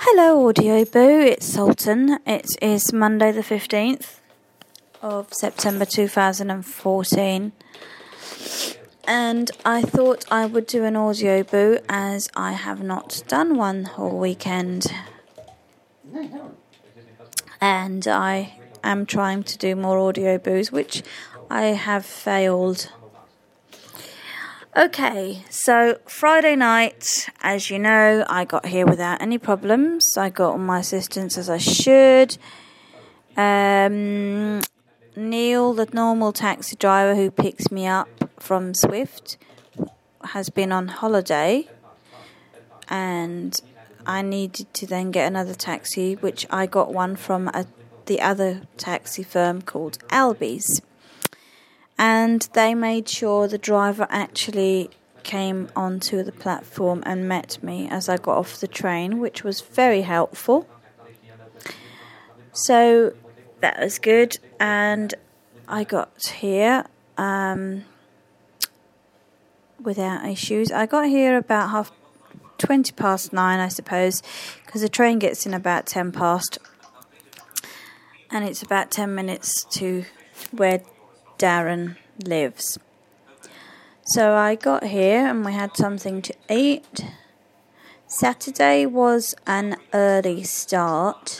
Hello Audio Boo, it's Sultan. It is Monday the 15th of September 2014 and I thought I would do an Audio Boo as I have not done one all weekend and I am trying to do more Audio Boos which I have failed. Okay, so Friday night, as you know, I got here without any problems. I got all my assistance as I should. Neil, the normal taxi driver who picks me up from Swift, has been on holiday. And I needed to then get another taxi, which I got one from the other taxi firm called Albies. And they made sure the driver actually came onto the platform and met me as I got off the train, which was very helpful. So that was good. And I got here without issues. I got here about 20 past 9, I suppose, because the train gets in about 10 past. And it's about 10 minutes to where Darren lives. So I got here and we had something to eat. Saturday was an early start.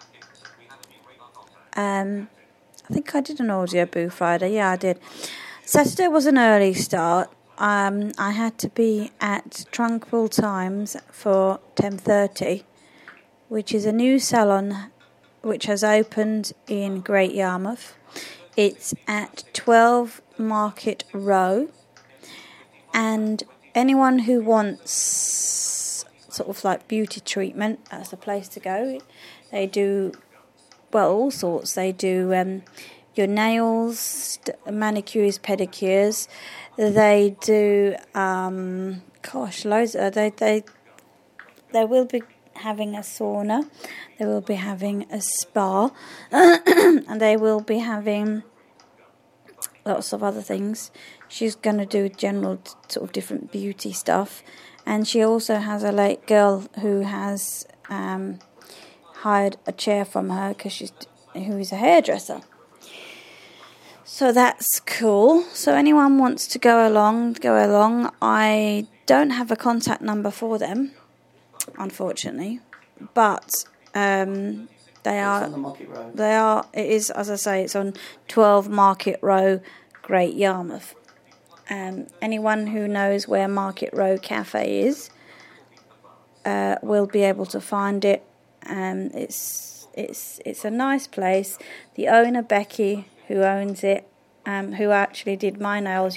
I think I did an Audio Boo Friday. Yeah, I did. Saturday was an early start. I had to be at Tranquil Times for 10:30, which is a new salon which has opened in Great Yarmouth. It's at 12 Market Row, and anyone who wants sort of like beauty treatment, that's the place to go. They do, well, all sorts. They do your nails, manicures, pedicures. They do, loads. They will be having a sauna. They will be having a spa, and they will be having lots of other things. She's going to do general sort of different beauty stuff, and she also has a late girl who has hired a chair from her who is a hairdresser. So that's cool. So anyone wants to go along. I don't have a contact number for them, unfortunately, but they are. On the Market Row. They are. It is, as I say, it's on 12 Market Row, Great Yarmouth. Anyone who knows where Market Row Cafe is will be able to find it. It's a nice place. The owner, Becky, who owns it, who actually did my nails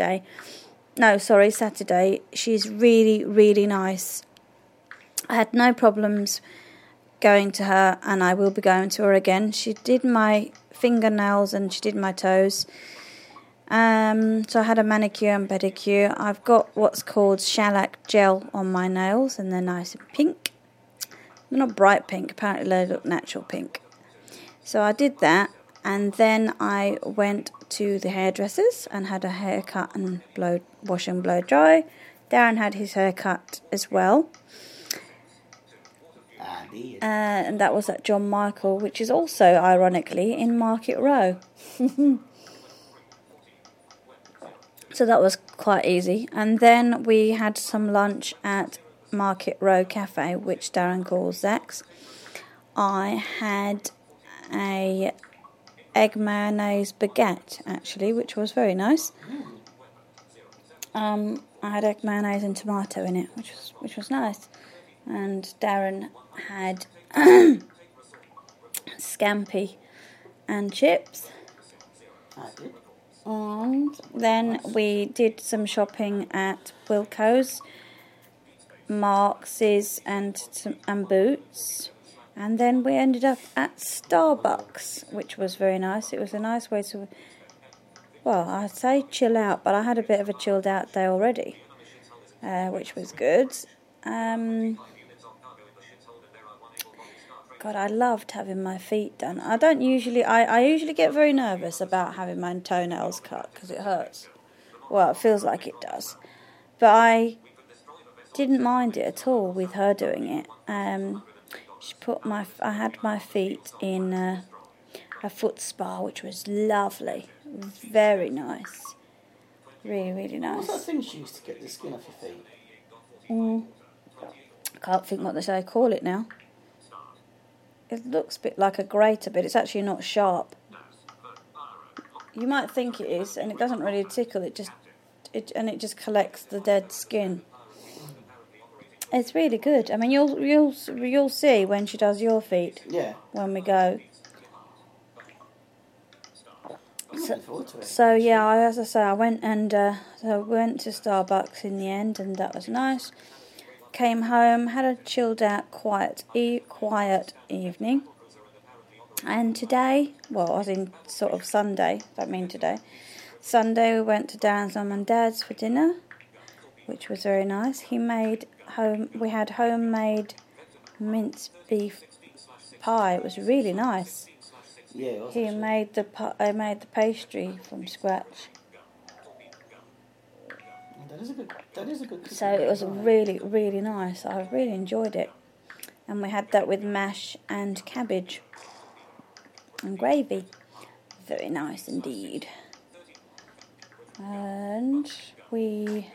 Saturday. She's really, really nice. I had no problems going to her, and I will be going to her again. She did my fingernails and she did my toes. So I had a manicure and pedicure. I've got what's called shellac gel on my nails, and they're nice and pink. They're not bright pink, apparently they look natural pink. So I did that, and then I went to the hairdressers and had a haircut and wash and blow dry. Darren had his haircut as well. And that was at John Michael, which is also, ironically, in Market Row. So that was quite easy. And then we had some lunch at Market Row Cafe, which Darren calls Zach's. I had a egg mayonnaise baguette, actually, which was very nice. I had egg mayonnaise and tomato in it, which was nice. And Darren had scampi and chips. And then we did some shopping at Wilko's, Marks's, and Boots. And then we ended up at Starbucks, which was very nice. It was a nice way to, well, I'd say chill out, but I had a bit of a chilled out day already, which was good. God, I loved having my feet done. I usually get very nervous about having my toenails cut because it hurts. Well, it feels like it does. But I didn't mind it at all with her doing it. I had my feet in a foot spa, which was lovely, very nice, really, really nice. What's that thing she used to get the skin off your feet? I can't think what they call it now. It looks a bit like a grater, but it's actually not sharp. You might think it is, and it doesn't really tickle. It just collects the dead skin. It's really good. I mean, you'll see when she does your feet. Yeah. When we go. I'm looking forward to it. So yeah, as I say, I went to Starbucks in the end, and that was nice. Came home, had a chilled out, quiet evening. And today, well, as in sort of Sunday, I mean today. Sunday we went to Darren's mum and dad's for dinner, which was very nice. We had homemade mince beef pie. It was really nice. Yeah, it was. He made the pastry from scratch. That is a good. So it was really, really nice. I really enjoyed it. And we had that with mash and cabbage and gravy. Very nice indeed. And we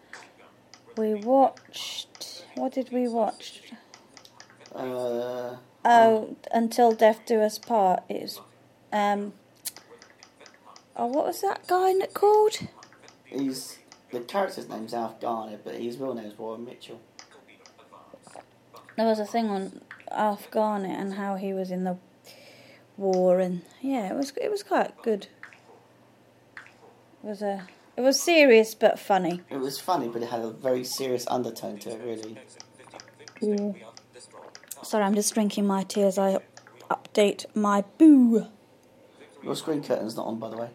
watched... What did we watch? Until Death Do Us Part. It was... what was that guy called? The character's name's Alf Garner, but his real name's Warren Mitchell. There was a thing on Alf Garner and how he was in the war, and yeah, it was quite good. It was serious but funny. It was funny, but it had a very serious undertone to it, really. Yeah. Sorry, I'm just drinking my tea as I update my boo. Your screen curtain's not on, by the way.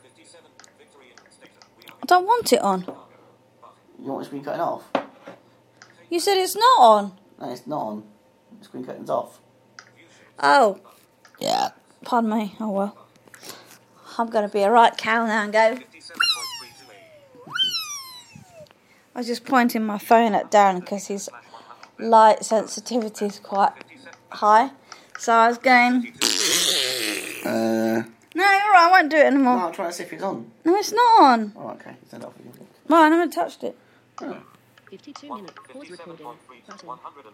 I don't want it on. You want the screen curtain off? You said it's not on. No, it's not on. The screen curtain's off. Oh. Yeah. Pardon me. Oh well. I'm going to be a right cow now and go. I was just pointing my phone at Darren because his light sensitivity is quite high. So I was going... No, you're right, I won't do it anymore. No, I'm trying to see if it's on. No, it's not on. Oh, okay. It's not off. Well, I haven't touched it. Oh. 52 minutes. Pause recording. Button.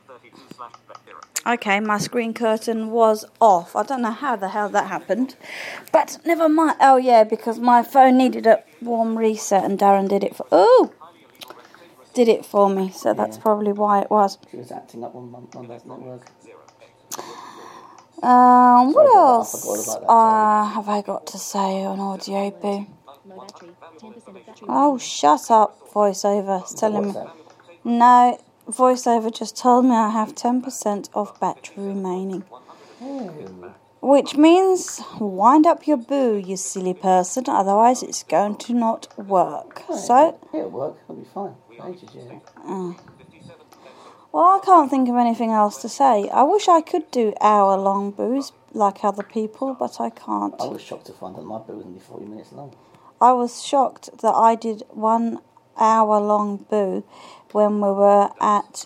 Okay, my screen curtain was off. I don't know how the hell that happened. But never mind. Oh, yeah, because my phone needed a warm reset and Darren did it for me. So that's probably why it was. She was acting up on Monday's network. What else have I got to say on Audio Boo? Low battery. 10% of battery. Oh, shut up, voiceover. It's telling me. WhatsApp. No, voiceover just told me I have 10% of battery remaining. Oh. Which means wind up your boo, you silly person, otherwise it's going to not work. Oh, So, it'll work. It'll be fine. Ages, yeah. well, I can't think of anything else to say. I wish I could do hour-long boos like other people, but I can't. I was shocked to find that my boo was only 40 minutes long. I was shocked that I did 1 hour-long boo when we were at,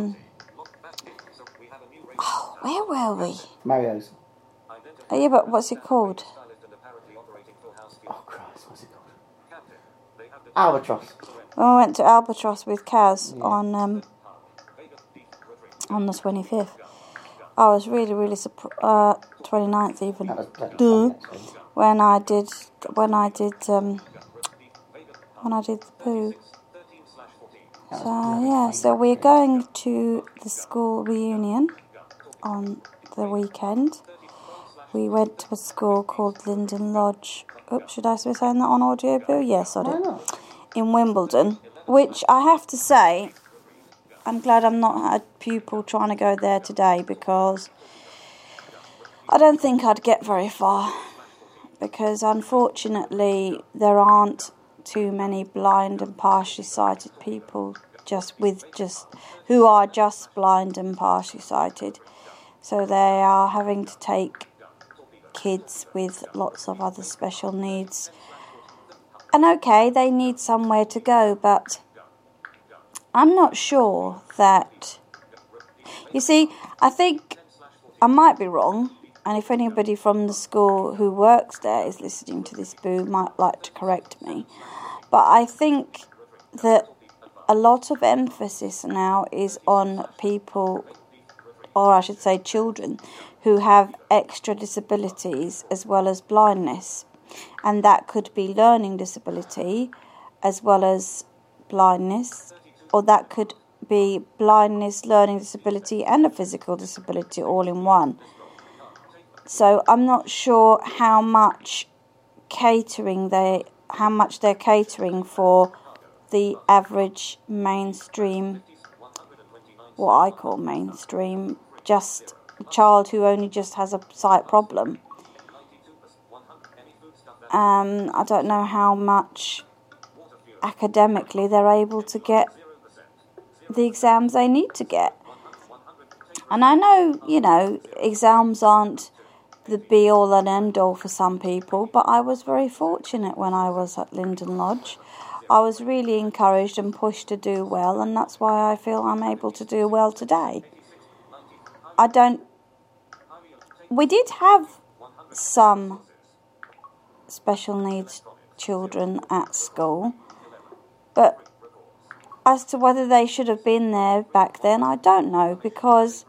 where were we? Mario's. Oh, yeah, but what's it called? Oh, Christ, what's it called? Albatross. When we went to Albatross with Kaz on the 25th. I was really, really surprised. 29th even. That was funny, actually. When I did the poo. So yeah, so we're going to the school reunion on the weekend. We went to a school called Linden Lodge. Oops, should I be saying that on Audio Boo? Yes, I Why did. not? In Wimbledon, which I have to say, I'm glad I'm not a pupil trying to go there today because I don't think I'd get very far. Because unfortunately, there aren't too many blind and partially sighted people who are just blind and partially sighted. So they are having to take kids with lots of other special needs. And okay, they need somewhere to go, but I'm not sure that... You see, I think I might be wrong, and if anybody from the school who works there is listening to this, Boo, might like to correct me. But I think that a lot of emphasis now is on people, or I should say children, who have extra disabilities as well as blindness. And that could be learning disability as well as blindness, or that could be blindness, learning disability and a physical disability all in one. So I'm not sure how much they're catering for the average mainstream, what I call mainstream, just a child who only just has a sight problem. I don't know how much academically they're able to get the exams they need to get. And I know, exams aren't the be-all and end-all for some people, but I was very fortunate when I was at Linden Lodge. I was really encouraged and pushed to do well, and that's why I feel I'm able to do well today. We did have some special needs children at school, but as to whether they should have been there back then, I don't know, because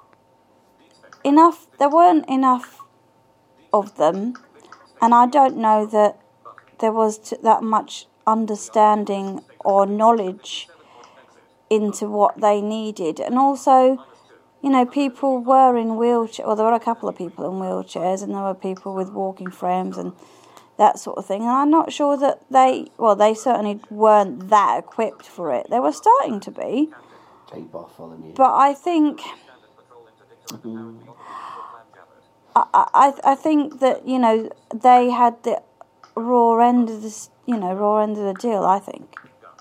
there weren't enough of them, and I don't know that there was that much understanding or knowledge into what they needed. And also, people were in wheelchairs, or there were a couple of people in wheelchairs, and there were people with walking frames and that sort of thing. And I'm not sure that they certainly weren't that equipped for it. They were starting to be. But I think I think that, they had the raw end of the deal, I think.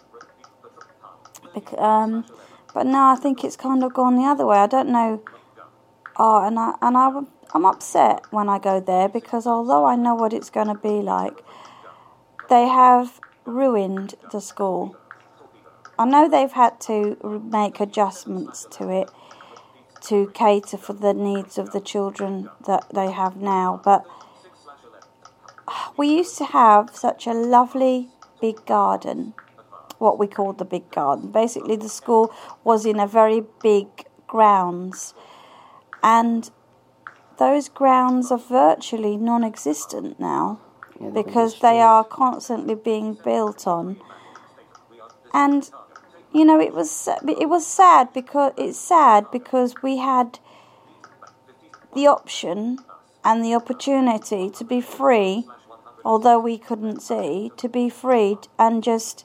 But now I think it's kind of gone the other way. I don't know. I'm upset when I go there, because although I know what it's going to be like, they have ruined the school. I know they've had to make adjustments to it to cater for the needs of the children that they have now, but we used to have such a lovely big garden, what we called the big garden. Basically, the school was in a very big grounds, and those grounds are virtually non-existent now, because they are constantly being built on. And it was sad because we had the option and the opportunity to be free, although we couldn't see, to be free and just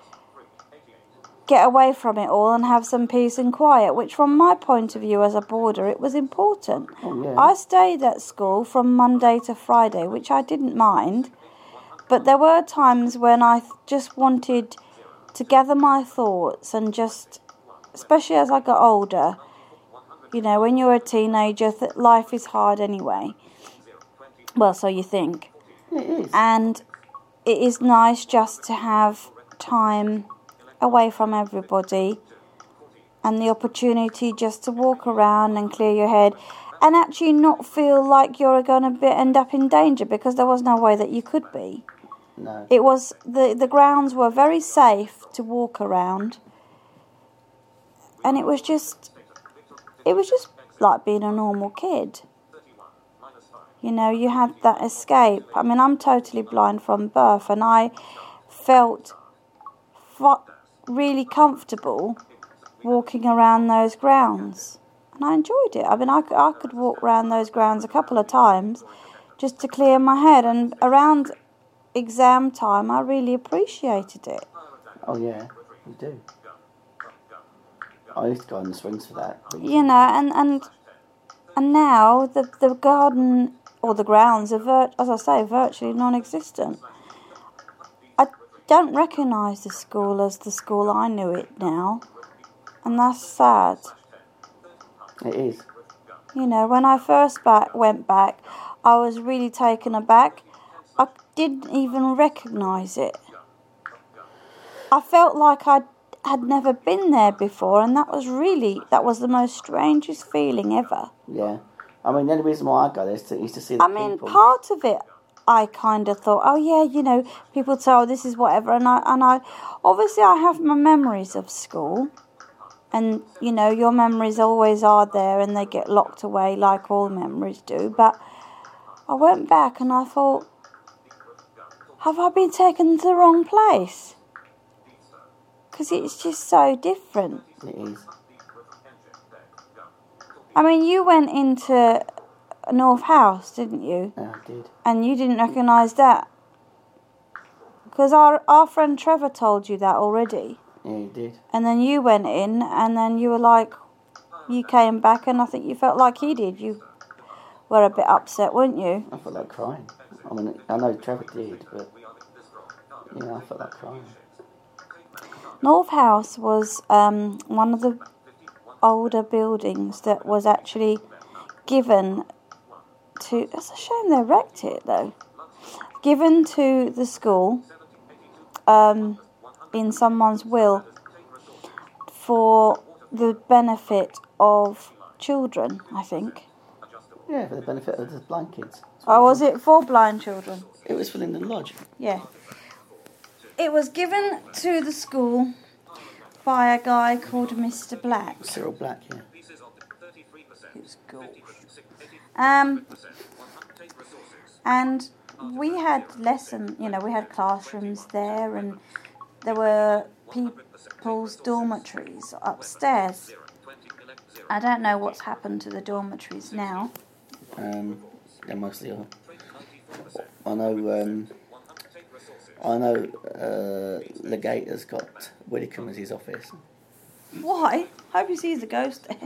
get away from it all and have some peace and quiet, which from my point of view as a boarder, it was important. Oh, yeah. I stayed at school from Monday to Friday, which I didn't mind, but there were times when I just wanted to gather my thoughts and just, especially as I got older, when you're a teenager, life is hard anyway. Well, so you think. It is. And it is nice just to have time away from everybody and the opportunity just to walk around and clear your head and actually not feel like you're going to end up in danger, because there was no way that you could be. No. It was the grounds were very safe to walk around, and it was just like being a normal kid. You had that escape. I mean, I'm totally blind from birth, and I felt really comfortable walking around those grounds, and I enjoyed it. I mean, I could walk around those grounds a couple of times just to clear my head, and around exam time I really appreciated it. Oh yeah, you do. I used to go on the swings for that. And now the garden or the grounds are as I say, virtually non-existent. I don't recognise the school as the school I knew it now, and that's sad. It is. When I first went back, I was really taken aback. I didn't even recognise it. I felt like I had never been there before, and that was the most strangest feeling ever. Yeah. I mean, the only reason why I go there is to see the I people. mean, part of it, I kind of thought, oh yeah, you know, people say, oh, this is whatever, and I obviously I have my memories of school, and you know, your memories always are there, and they get locked away like all memories do. But I went back and I thought, have I been taken to the wrong place? Because it's just so different. It is. I mean, you went into North House, didn't you? Yeah, I did. And you didn't recognise that. Because our friend Trevor told you that already. Yeah, he did. And then you went in, and then you were like, you came back, and I think you felt like he did. You were a bit upset, weren't you? I felt like crying. I mean, I know Trevor did, but yeah, I felt like crying. North House was one of the older buildings that was actually given to... It's a shame they wrecked it, though. Given to the school in someone's will for the benefit of children, I think. Yeah, for the benefit of the blind kids. Oh, was it for blind children? It was for Linden Lodge. Yeah. It was given to the school by a guy called Mr. Black. Cyril Black, yeah. It's cool. And we had we had classrooms there, and there were people's dormitories upstairs. I don't know what's happened to the dormitories now. They're mostly all. I know Legate has got Widdicombe as his office. Why? Hope he sees the ghost there.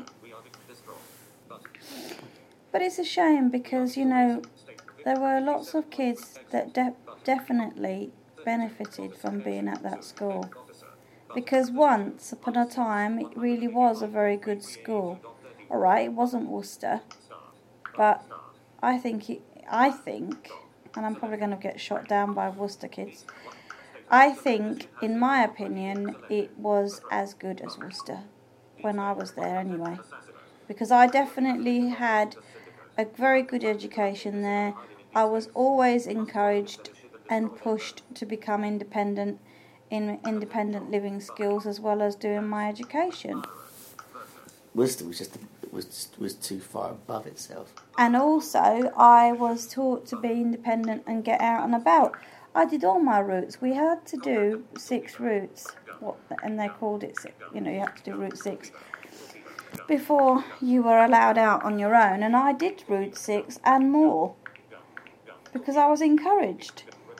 But it's a shame because, you know, there were lots of kids that definitely benefited from being at that school. Because once upon a time, it really was a very good school. All right, it wasn't Worcester, but I think, and I'm probably going to get shot down by Worcester kids, I think, in my opinion, it was as good as Worcester when I was there anyway. Because I definitely had a very good education there. I was always encouraged and pushed to become independent in independent living skills as well as doing my education. Worcester was too far above itself. And also, I was taught to be independent and get out and about. I did all my routes. We had to do 6 routes, and they called it, you had to do Route 6 before you were allowed out on your own. And I did Route 6 and more because I was encouraged.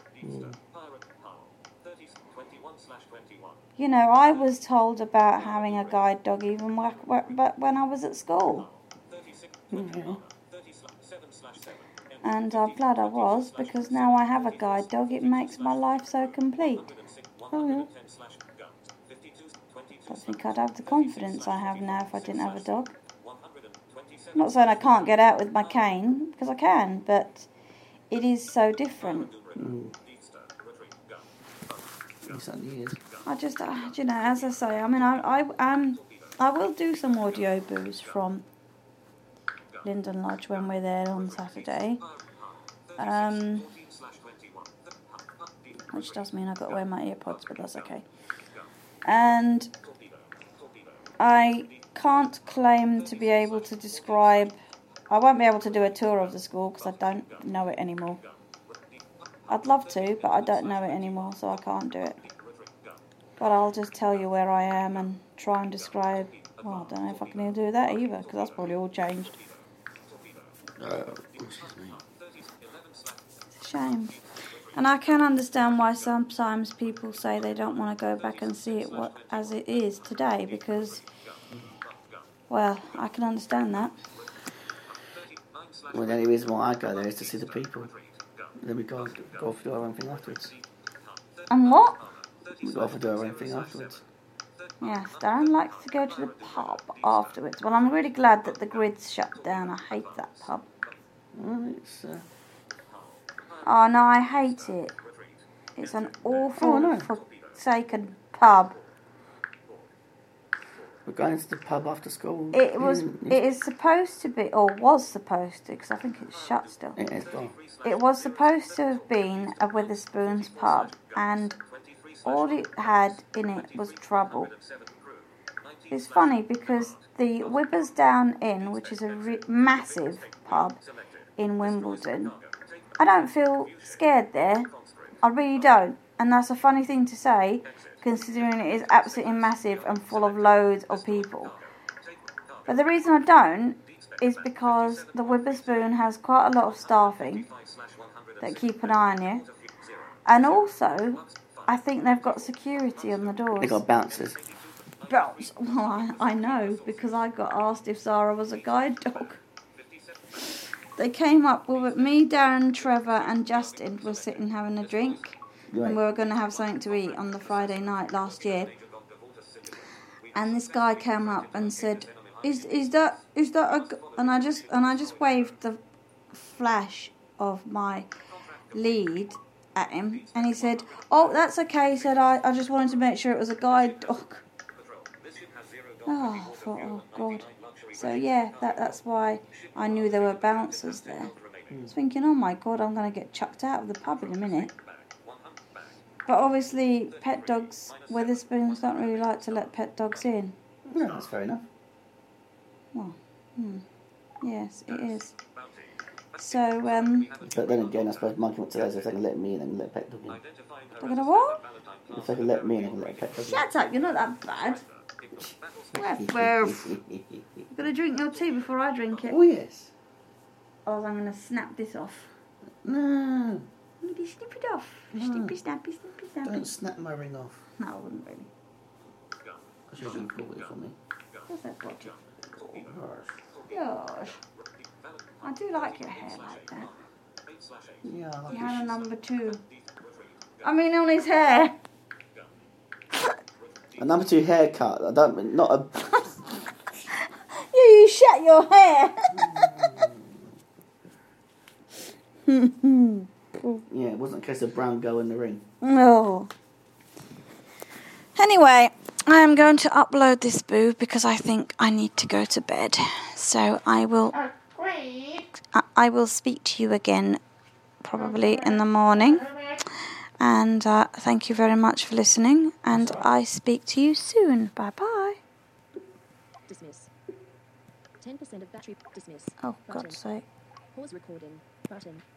You know, I was told about having a guide dog even when I was at school. Yeah. And I'm glad I was, because now I have a guide dog. It makes my life so complete. Oh, yeah. I don't think I'd have the confidence I have now if I didn't have a dog. I'm not saying I can't get out with my cane, because I can, but it is so different. It certainly is. I just, as I say, I mean, I will do some audio boos from Linden Lodge when we're there on Saturday. Which does mean I've got to wear my earpods, but that's okay. And I can't claim to be able to describe... I won't be able to do a tour of the school because I don't know it anymore. I'd love to, but I don't know it anymore, so I can't do it. But I'll just tell you where I am and try and describe... Well, I don't know if I can even do that either, because that's probably all changed. Excuse me. It's a shame. And I can understand why sometimes people say they don't want to go back and see it as it is today, because, well, I can understand that. Well, the only reason why I go there is to see the people. And then we go off and do our own thing afterwards. And what? We go off and do our own thing afterwards. Yes, Darren likes to go to the pub afterwards. Well, I'm really glad that the Grid's shut down. I hate that pub. Well, it's... Oh, no, I hate it. It's an awful, Oh, no. forsaken pub. We're going to the pub after school. It is supposed to be, or was supposed to, because I think it's shut still. It is gone. It was supposed to have been a Witherspoon's pub, and all it had in it was trouble. It's funny because the Whippersdown Inn, which is a massive pub in Wimbledon, I don't feel scared there. I really don't. And that's a funny thing to say, considering it is absolutely massive and full of loads of people. But the reason I don't is because the Witherspoon has quite a lot of staffing that keep an eye on you. And also, I think they've got security on the doors. They got bouncers. Well, I know, because I got asked if Zara was a guide dog. They came up with me, Darren, Trevor and Justin were sitting having a drink. Right. And we were going to have something to eat on the Friday night last year. And this guy came up and said, "Is that a?" And I just waved the flash of my lead at him, and he said, "Oh, that's okay." He said, "I just wanted to make sure it was a guide dog." Oh, I thought, oh God. So yeah, that's why I knew there were bouncers there. I was thinking, oh my God, I'm going to get chucked out of the pub in a minute. But obviously, pet dogs, Witherspoons don't really like to let pet dogs in. No, that's fair enough. Well, yes, it is. So, But then again, I suppose Monkey wants to know if they can let me in and let a pet dog in. they're going to what? If they can let me in, they can let a pet dog in. Shut up, you're not that bad. Well, you're going to drink your tea before I drink it. Oh, yes. Or I'm going to snap this off. No. Maybe snip it off. No. Snippy, snappy, snippy, snappy. Don't snap my ring off. No, I wouldn't really. I should have been bought it for me. What's that body? Gosh. Gosh. I do like your hair like that. Yeah, I like He it. had a number 2. I mean, on his hair. A number 2 haircut. I don't. Not a. You shut your hair. Yeah, it wasn't a case of brown girl in the ring. No. Anyway, I am going to upload this boo because I think I need to go to bed. So I will speak to you again probably in the morning. And thank you very much for listening. And I speak to you soon. Bye-bye. Dismiss. 10% of battery. Dismiss. Oh, Button. God's sake. Pause recording. Button.